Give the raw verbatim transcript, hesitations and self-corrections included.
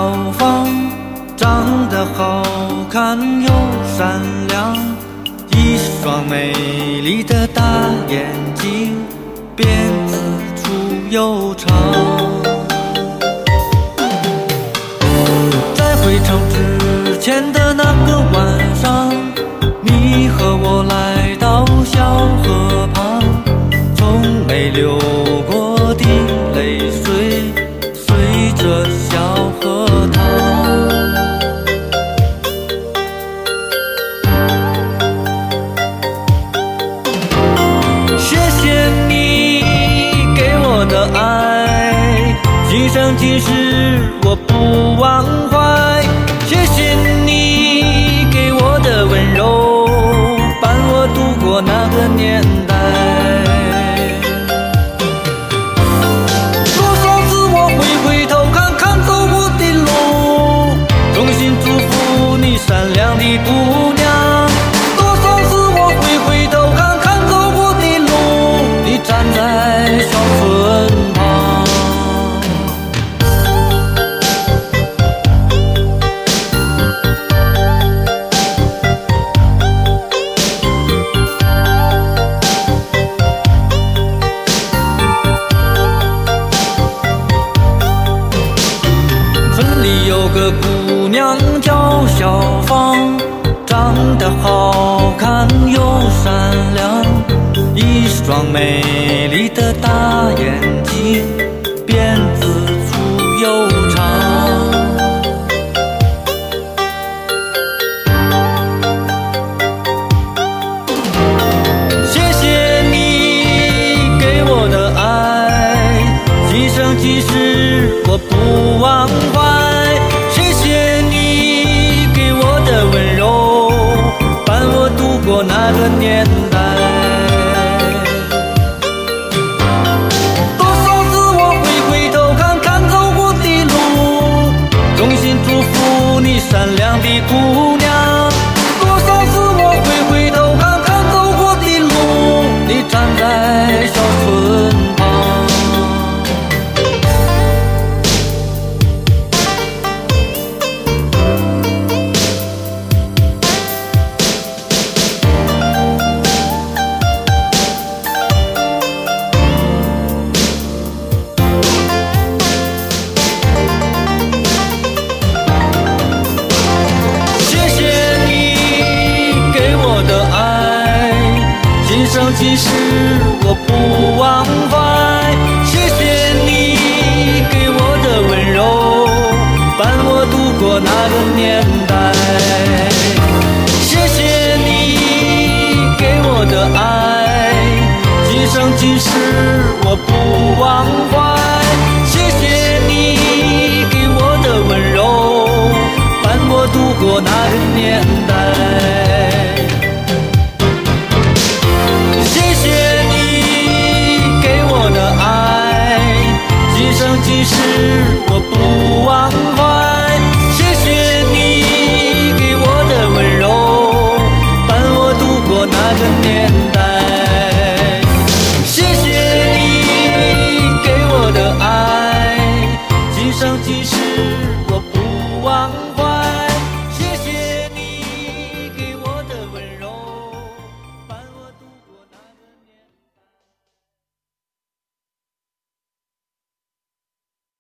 小芳，长得好看又善良，一双美丽的大眼睛，辫子粗又长。在回城之前的那个晚上，你和我来到小河旁，从没流过的泪水随着小河淌。谢谢你给我的爱，今生今世我不忘怀。谢谢你给我的温柔，伴我度过那个年代。多少次我会回头看看走过的路，衷心祝福你善良的姑娘。多少次我会回头看看走过的路，你站在小村旁。村里有个姑娘叫小芳，长得好看又善良，一双美丽的大眼睛，辫子粗又长。谢谢你给我的爱，今生今世我不忘怀。谢谢你给我的温柔，伴我度过那个年代。多少次我会回头看看走过的路，衷心祝福你善良的姑娘。多少次我会回头看看走过的路，你站在小村旁。今生今世我不忘怀，谢谢你给我的温柔，伴我度过那个年代。谢谢你给我的爱，今生今世我不忘怀。谢谢你给我的温柔，伴我度过那个年代。今生今世